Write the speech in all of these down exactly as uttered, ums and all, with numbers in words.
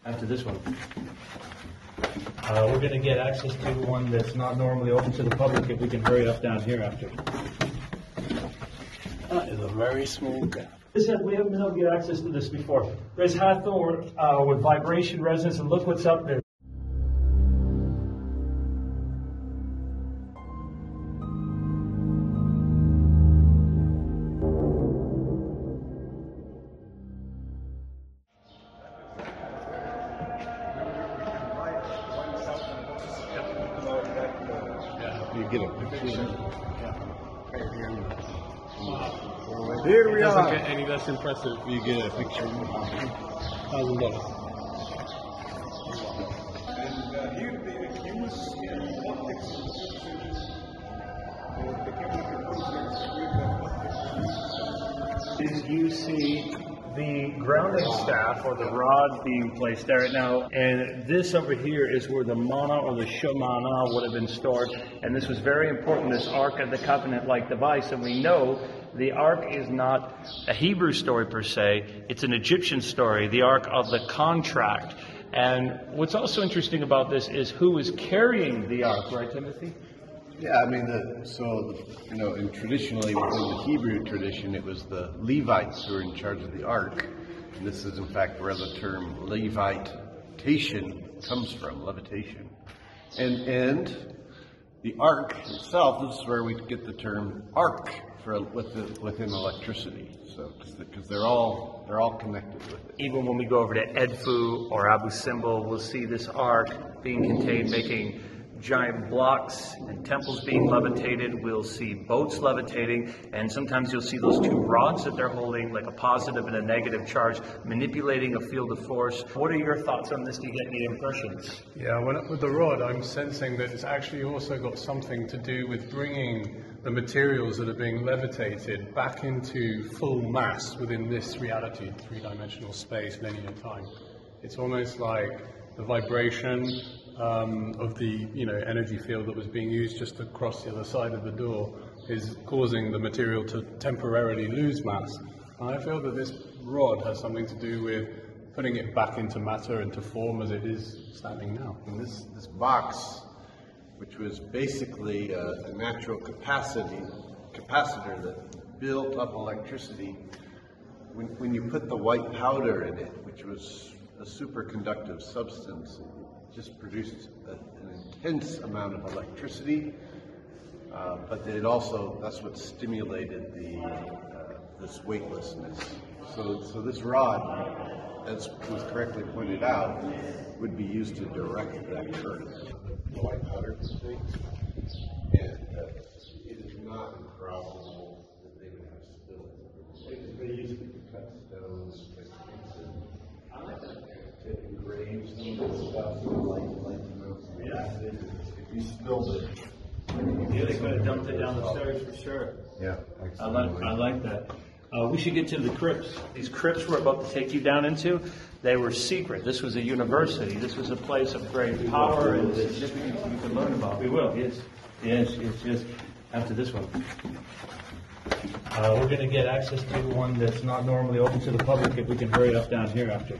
After this one. Uh, we're going to get access to one that's not normally open to the public if we can hurry up down here after. That is a very small gap. This is, we haven't been able to get access to this before. There's Hathor uh, with vibration resonance, and look what's up there. You get a picture. Here we It doesn't are. get any less impressive if you get a picture. Thousand dollars. You see the grounding staff or the rod being placed there right now, and this over here is where the mana or the shamana would have been stored, and this was very important, this Ark of the Covenant-like device. And we know the Ark is not a Hebrew story per se, it's an Egyptian story, the Ark of the Contract. And what's also interesting about this is who is carrying the Ark, right, Timothy? Yeah, I mean, the, so, the, you know, and traditionally within the Hebrew tradition, it was the Levites who were in charge of the ark. And this is, in fact, where the term levitation comes from, levitation. And and the ark itself, this is where we get the term ark for with the, within electricity. So, because they're all they're all connected with it. Even when we go over to Edfu or Abu Simbel, we'll see this ark being contained, making giant blocks and temples being levitated. We'll see boats levitating, and sometimes you'll see those two rods that they're holding, like a positive and a negative charge, manipulating a field of force. What are your thoughts on this? Do you get any impressions? Yeah, when, with the rod, I'm sensing that it's actually also got something to do with bringing the materials that are being levitated back into full mass within this reality, three-dimensional space, linear time. It's almost like the vibration um, of the you know energy field that was being used just across the other side of the door is causing the material to temporarily lose mass. And I feel that this rod has something to do with putting it back into matter, into form as it is standing now. And this this box, which was basically a, a natural capacity capacitor that built up electricity, when when you put the white powder in it, which was a superconductive substance, it just produced a, an intense amount of electricity, uh, but it also, that's what stimulated the uh, this weightlessness. So, so this rod, as was correctly pointed out, would be used to direct that current. The white powder thing, and uh, it is not improbable that they would have spilled. They, they used it to cut stones, like I like that. To engrave some of the stuff, like like you know, yeah. If you spilled it, Yeah, they could have dumped it down the stairs for sure. yeah, I like, I like that. Uh, we should get to the crypts. These crypts we're about to take you down into, they were secret. This was a university. This was a place of great power and significance you can learn about. We will, yes. Yes, yes, yes. After this one. Uh, we're going to get access to one that's not normally open to the public if we can hurry up down here after.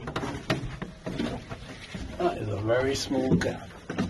That is a very small gap.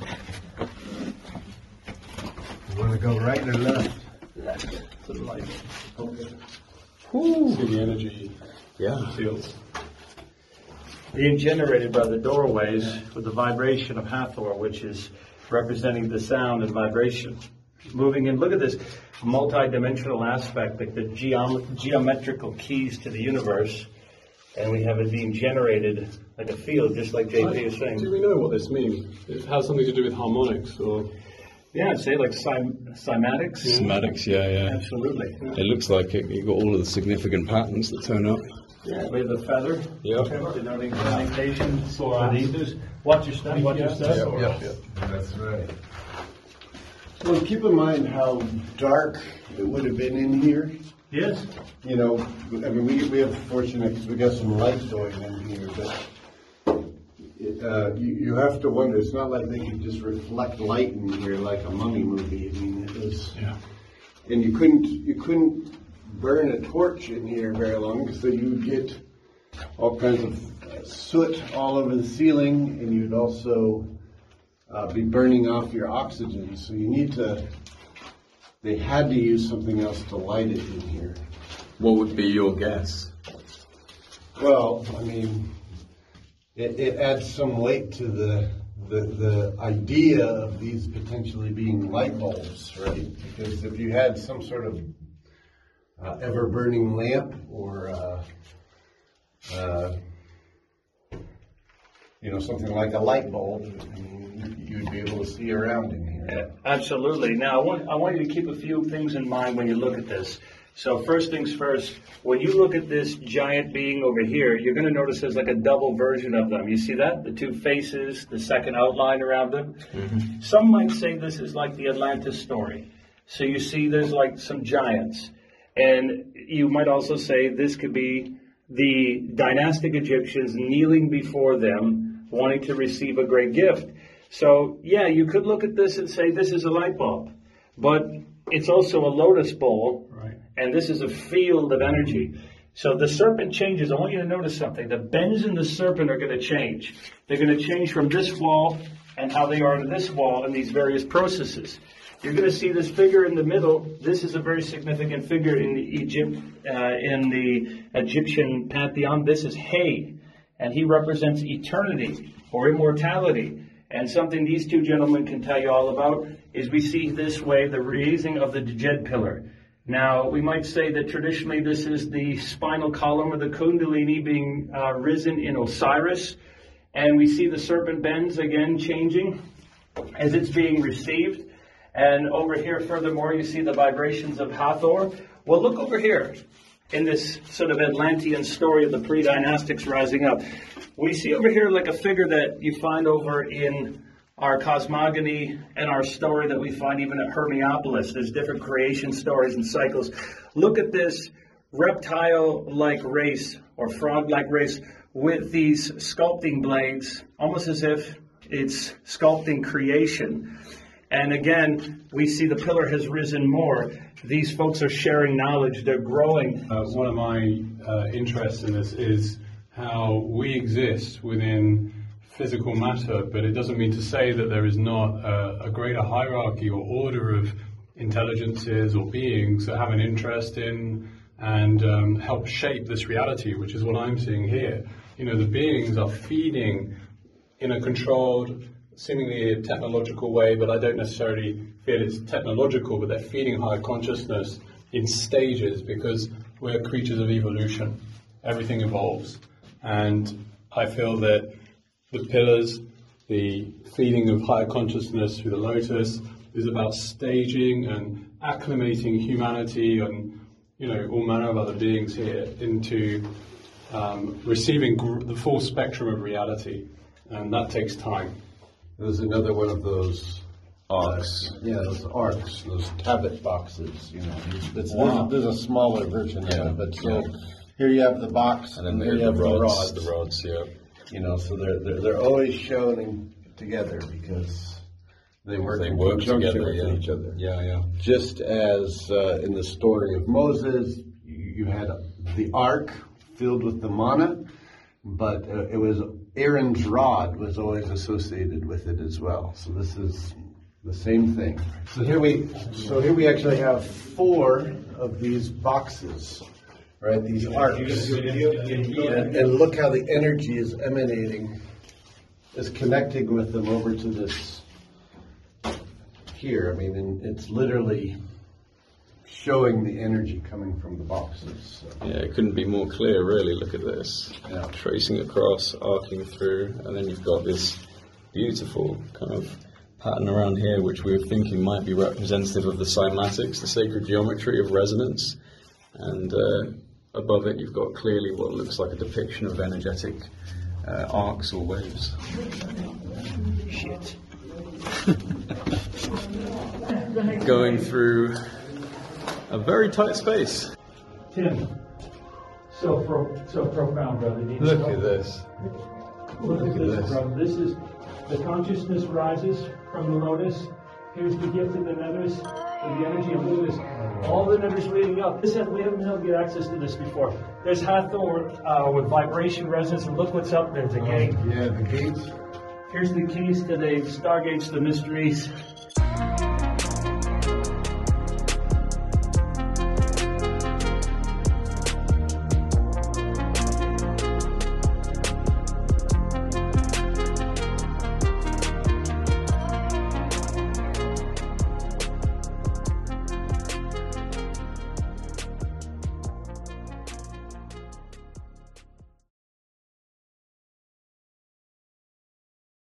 You want to go right or left? Left to the light. Okay. See the energy Yeah. fields. Being generated by the doorways with the vibration of Hathor, which is representing the sound and vibration. Moving in, look at this multi-dimensional aspect, like the geom- geometrical keys to the universe, and we have it being generated like a field, just like J P is saying. Do we know what this means? It has something to do with harmonics, or Yeah, I'd say like cym- cymatics. Cymatics, yeah, yeah. Absolutely. It looks like it, you've got all of the significant patterns that turn up. Yeah, we have the feather. Yeah. Denoting communication for the ethers. Watch your step, watch your step. Yeah, yeah. That's right. Well, keep in mind how dark it would have been in here. Yes. You know, I mean, we we have fortunate because we got some light going in here, but it, uh, you you have to wonder. It's not like they could just reflect light in here like a mummy movie. I mean, it was, yeah. and you couldn't you couldn't burn a torch in here very long because then you would get all kinds of soot all over the ceiling, and you'd also uh, be burning off your oxygen. So you need to, they had to use something else to light it in here. What would be your guess? Well, I mean, it, it adds some weight to the, the the idea of these potentially being light bulbs, right? Because if you had some sort of uh, ever-burning lamp or uh, uh, you know, something like a light bulb, I mean, you'd be able to see around in here. Yeah, absolutely. Now, I want, I want you to keep a few things in mind when you look at this. So first things first, when you look at this giant being over here, you're going to notice there's like a double version of them. You see that? The two faces, the second outline around them. Mm-hmm. Some might say this is like the Atlantis story. So you see there's like some giants. And you might also say this could be the dynastic Egyptians kneeling before them, wanting to receive a great gift. So, yeah, you could look at this and say this is a light bulb. But it's also a lotus bowl. Right. And this is a field of energy. So the serpent changes. I want you to notice something. The bends in the serpent are going to change. They're going to change from this wall and how they are to this wall in these various processes. You're going to see this figure in the middle. This is a very significant figure in the Egypt, uh, in the Egyptian pantheon. This is Hay, and he represents eternity or immortality. And something these two gentlemen can tell you all about is we see this way the raising of the Djed pillar. Now, we might say that traditionally this is the spinal column or the Kundalini being uh, risen in Osiris. And we see the serpent bends again changing as it's being received. And over here, furthermore, you see the vibrations of Hathor. Well, look over here in this sort of Atlantean story of the pre-dynastics rising up. We see over here like a figure that you find over in our cosmogony and our story that we find even at Hermiopolis. There's different creation stories and cycles. Look at this reptile-like race or frog-like race with these sculpting blades, almost as if it's sculpting creation. And again, we see the pillar has risen more. These folks are sharing knowledge. They're growing. Uh, one of my uh, interests in this is how we exist within physical matter, but it doesn't mean to say that there is not a, a greater hierarchy or order of intelligences or beings that have an interest in and um, help shape this reality, which is what I'm seeing here. You know, the beings are feeding in a controlled, seemingly a technological way, but I don't necessarily feel it's technological, but they're feeding higher consciousness in stages because we're creatures of evolution. Everything evolves. And I feel that the pillars, the feeding of higher consciousness through the lotus is about staging and acclimating humanity and, you know, all manner of other beings here into um, receiving gr- the full spectrum of reality. And that takes time. There's another one of those Arcs. Uh, yeah, those arcs, those tablet boxes. You know, it's, Wow. there's, there's a smaller version Yeah, of it. But so yeah. here you have the box, And then here the, you the have rods, the rods. the rods, yeah. You know, so they're they're, they're always shown in, together because they work. They in work conjunction together, with yeah. each other. Yeah, yeah. Just as uh, in the story of Moses, you, you had the ark filled with the manna, but uh, it was Aaron's rod was always associated with it as well. So this is the same thing. So here we, so here we actually have four of these boxes, right? These arcs, and, and look how the energy is emanating, is connecting with them over to this here. I mean, and it's literally showing the energy coming from the boxes. So. Yeah, it couldn't be more clear, really. Look at this. Yeah. Tracing across, arcing through, and then you've got this beautiful kind of pattern around here, which we were thinking might be representative of the cymatics, the sacred geometry of resonance. And uh, above it, you've got clearly what looks like a depiction of energetic uh, arcs or waves. Shit. Going through a very tight space. Tim, so pro, so profound, brother. You Look know? at this. Look, Look at at this, this. brother. This is the consciousness rises from the lotus. Here's the gift of the nethers. with the energy of Lucas. All the numbers leading up. This has, we haven't been able to get access to this before. There's Hathor uh, with vibration resonance, and look what's up. There's a gate. Yeah, the gates. Here's the keys to the stargates, the mysteries.